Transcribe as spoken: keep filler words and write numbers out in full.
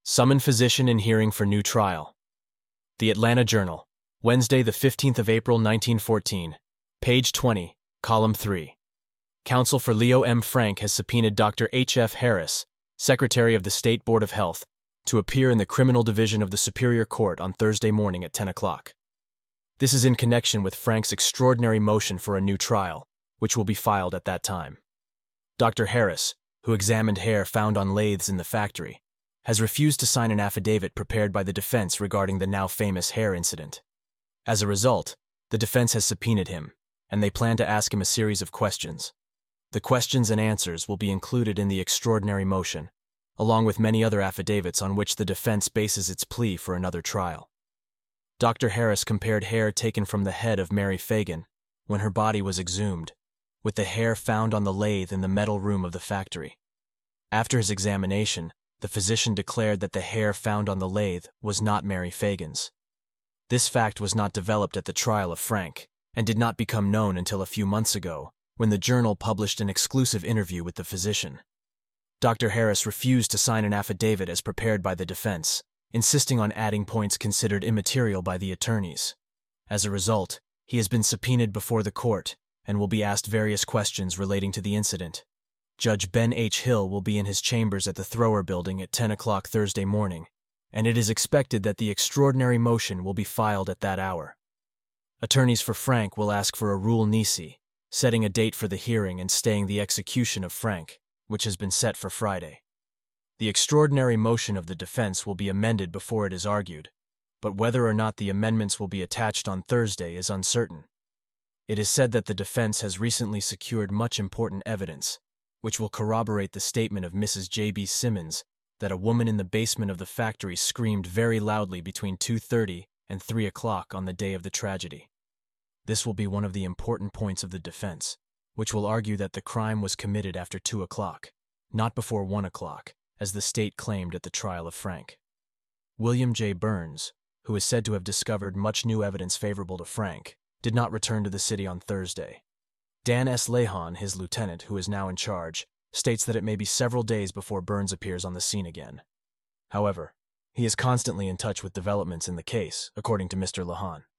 Summon physician in hearing for new trial. The Atlanta Journal, Wednesday the fifteenth of April nineteen fourteen, page twenty, column three. Counsel for Leo M. Frank has subpoenaed Doctor H F Harris, Secretary of the State Board of Health, to appear in the Criminal Division of the Superior Court on Thursday morning at ten o'clock. This is in connection with Frank's extraordinary motion for a new trial, which will be filed at that time. Doctor Harris, who examined hair found on lathes in the factory, has refused to sign an affidavit prepared by the defense regarding the now famous hair incident. As a result, the defense has subpoenaed him, and they plan to ask him a series of questions. The questions and answers will be included in the extraordinary motion, along with many other affidavits on which the defense bases its plea for another trial. Doctor Harris compared hair taken from the head of Mary Fagan, when her body was exhumed, with the hair found on the lathe in the metal room of the factory. After his examination, the physician declared that the hair found on the lathe was not Mary Fagan's. This fact was not developed at the trial of Frank, and did not become known until a few months ago, when the Journal published an exclusive interview with the physician. Doctor Harris refused to sign an affidavit as prepared by the defense, insisting on adding points considered immaterial by the attorneys. As a result, he has been subpoenaed before the court and will be asked various questions relating to the incident. Judge Ben H. Hill will be in his chambers at the Thrower Building at ten o'clock Thursday morning, and it is expected that the extraordinary motion will be filed at that hour. Attorneys for Frank will ask for a rule nisi, setting a date for the hearing and staying the execution of Frank, which has been set for Friday. The extraordinary motion of the defense will be amended before it is argued, but whether or not the amendments will be attached on Thursday is uncertain. It is said that the defense has recently secured much important evidence, which will corroborate the statement of Missus J B Simmons that a woman in the basement of the factory screamed very loudly between two thirty and three o'clock on the day of the tragedy. This will be one of the important points of the defense, which will argue that the crime was committed after two o'clock, not before one o'clock, as the state claimed at the trial of Frank. William J. Burns, who is said to have discovered much new evidence favorable to Frank, did not return to the city on Thursday. Dan S. Lehan, his lieutenant, who is now in charge, states that it may be several days before Burns appears on the scene again. However, he is constantly in touch with developments in the case, according to Mister Lehan.